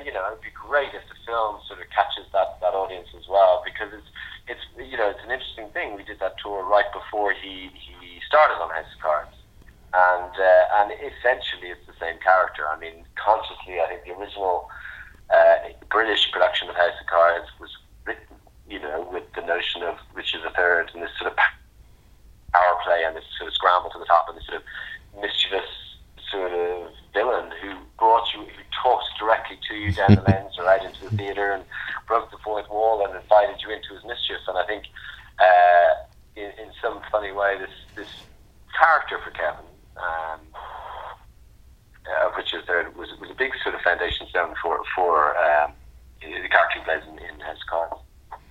it'd be great if the film sort of catches that audience as well, because it's it's an interesting thing. We did that tour right before he started on House of Cards, and essentially it's the same character. I mean, consciously, I think the original British production of House of Cards was written, with the notion of Richard III and this sort of power play and this sort of scramble to the top and this sort of mischievous sort of villain who talks directly to you down the lens or out into the theatre and broke the fourth wall and invited you into his mischief. And I think in some funny way this character for Kevin, of Richard III, was a big sort of foundation stone for the character he plays in House of Cards.